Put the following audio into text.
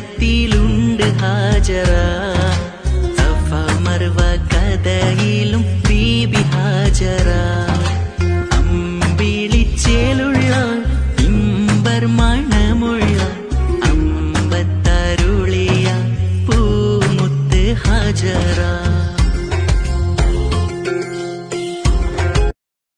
സ്വർഗത്തിലുണ്ട് ഹാജറ, സഫ മർവ കഥയിലും ബീബി ഹാജറ. അമ്പിളിച്ചേലുള്ള ഇമ്പർ മണമുള്ള അമ്പത്തരുളിയ പൂമുത്ത് ഹാജറ.